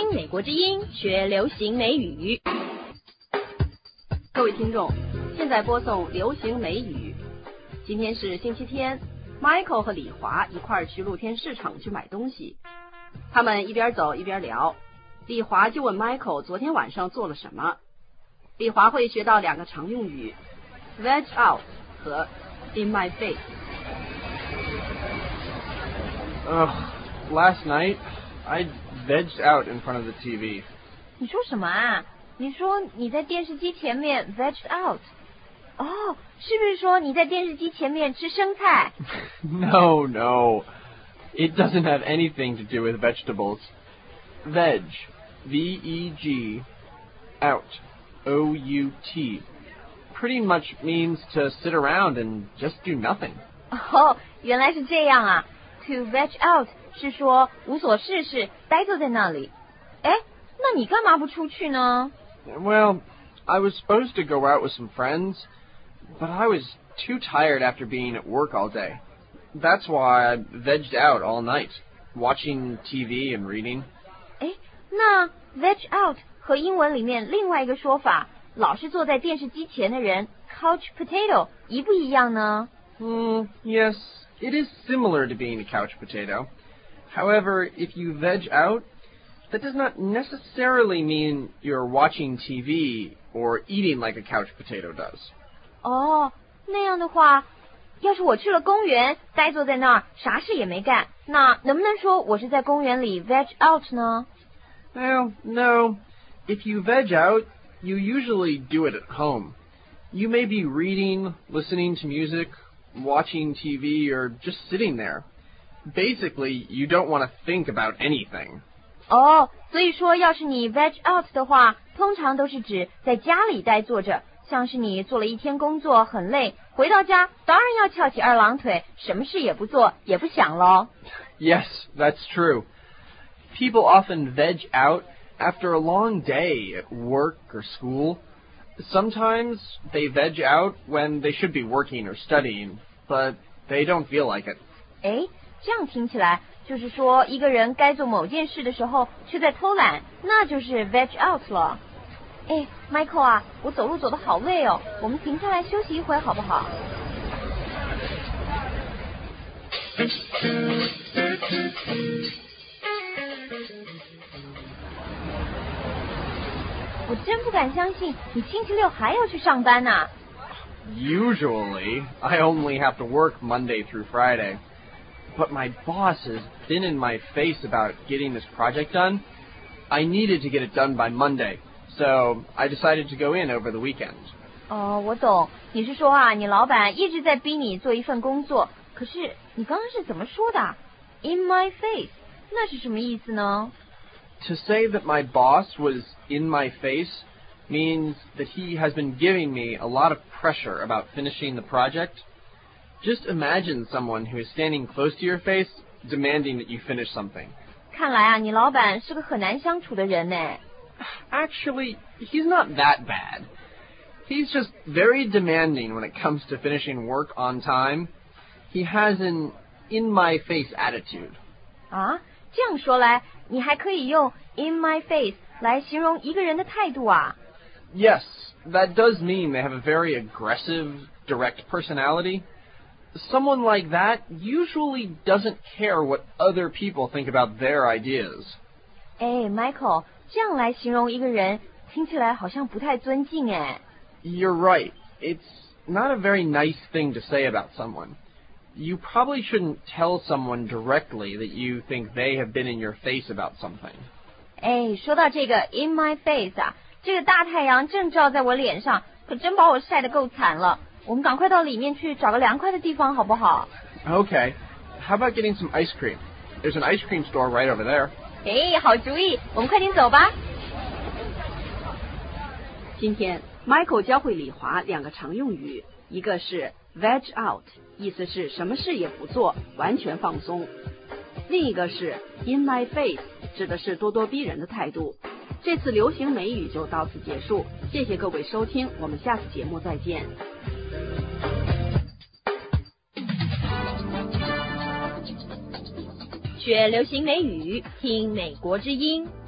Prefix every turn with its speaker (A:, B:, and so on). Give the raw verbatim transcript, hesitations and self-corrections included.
A: 听美国之音，学流行美语。
B: 各位听众，现在播送流行美语。今天是星期天 ，Michael 和李华一块儿去露天市场去买东西。他们一边走一边聊，李华就问 Michael 昨天晚上做了什么。李华会学到两个常用语 ，veg out 和 in my face。
C: Ugh, last night I vegged out in front of the T V.
A: 你说什么啊？你说你在电视机前面 vegged out？ 哦，是不是说你在电视机前面吃生菜？
C: No, no. It doesn't have anything to do with vegetables. Veg, V E G, out, O U T, pretty much means to sit around and just do nothing.
A: 哦，原来是这样啊。To veg out 是说无所事事，呆坐在那里。哎，那你干嘛不出去呢？
C: Well, I was supposed to go out with some friends, but I was too tired after being at work all day. That's why I vegged out all night, watching T V and reading.
A: 哎，那 veg out 和英文里面另外一个说法，老是坐在电视机前的人 couch potato 一不一样呢？
C: Hmm, yes, it is similar to being a couch potato. However, if you veg out, that does not necessarily mean you're watching T V or eating like a couch potato does.
A: 哦，那样的话，要是我去了公园，呆坐在那儿，啥事也没干，那能不能说我是在公园里 veg out 呢？
C: Well, no. If you veg out, you usually do it at home. You may be reading, listening to music, watching T V, or just sitting there. Basically, you don't want to think about anything.
A: 哦，所以说要是你 veg out 的话，通常都是指在家里呆坐着，像是你做了一天工作很累，回到家当然要翘起二郎腿，什么事也不做，也不想咯。
C: Yes, that's true. People often veg out after a long day at work or school. Sometimes they veg out when they should be working or studying, but they don't feel like it.
A: 哎，这样听起来就是说一个人该做某件事的时候却在偷懒，那就是 veg out 了。哎 Michael 啊，我走路走得好累哦，我们停下来休息一会好不好？我真不敢相信你星期六还要去上班啊。
C: Usually, I only have to work Monday through Friday. But my boss has been in my face about getting this project done. I needed to get it done by Monday, so I decided to go in over the weekend.
A: 哦，我懂，你是说啊，你老板一直在逼你做一份工作，可是你刚刚是怎么说的 ？In my face， 那是什么意思呢？
C: To say that my boss was in my face means that he has been giving me a lot of pressure about finishing the project. Just imagine someone who is standing close to your face, demanding that you finish something.
A: 看来啊，你老板是个很难相处的人呢。
C: Actually, he's not that bad. He's just very demanding when it comes to finishing work on time. He has an in-my-face attitude.
A: 啊，这样说来，你还可以用 in my face 来形容一个人的态度啊。
C: Yes, that does mean they have a very aggressive, direct personality. Someone like that usually doesn't care what other people think about their ideas.
A: 哎 ，Michael， 这样来形容一个人，听起来好像不太尊敬哎。
C: You're right. It's not a very nice thing to say about someone. You probably shouldn't tell someone directly that you think they have been in your face about something.
A: 哎，说到这个 in my face 啊，这个大太阳正照在我脸上，可真把我晒得够惨了。我们赶快到里面去找个凉快的地方好不好？
C: Okay. How about getting some ice cream? There's an ice cream store right over there.
A: 哎，好主意，我们快点走吧。
B: 今天 Michael 教会李华两个常用语，一个是 veg out， 意思是什么事也不做，完全放松；另一个是 in my face， 指的是咄咄逼人的态度。这次流行美语就到此结束，谢谢各位收听，我们下次节目再见。
A: 学流行美语，听美国之音。